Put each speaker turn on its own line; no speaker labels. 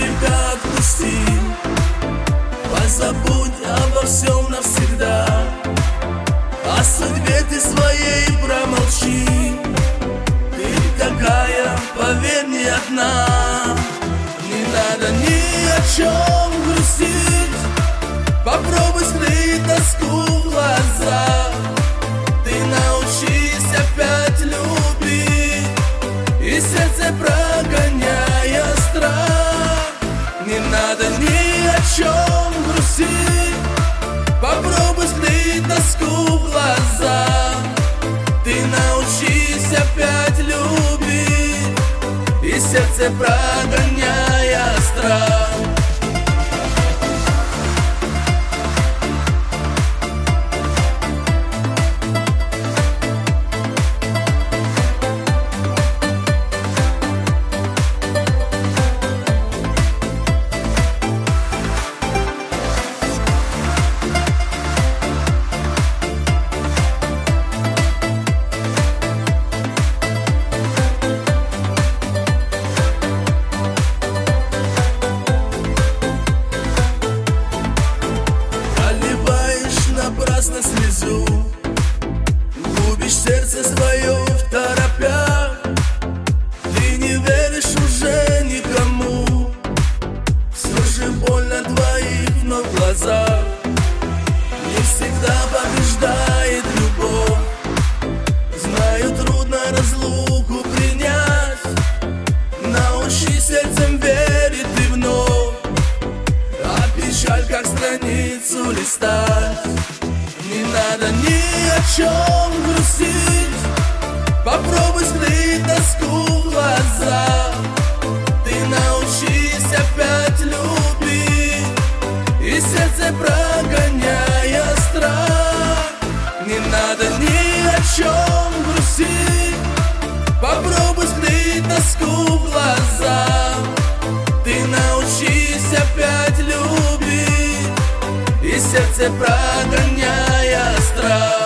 себя отпусти, позабудь обо всем навсегда. О судьбе ты своей промолчи. Ты такая, поверь, не одна. Не надо ни о чем грустить. Попробуй скрыть тоску в глазах. Ты научись опять любить, и сердце прогоняя страх. Не надо ни о чем грустить. Попробуй скрыть тоску в глазах. Ты научись опять любить, и сердце прогоняя страх. Слезу, губишь сердце свое в торопях. Ты не веришь уже никому, все же больно двоих вновь в глазах. Не всегда побеждает любовь. Знаю, трудно разлуку принять. Научи сердцем верить ты вновь, а печаль как страницу листать. Не надо ни о чем грустить. Попробуй скрыть тоску в глазах. Ты научись опять любить, и сердце прогоняя страх. Не надо ни о чем грустить. Попробуй скрыть тоску в глазах. Ты научись опять любить, и сердце прогоняя страх.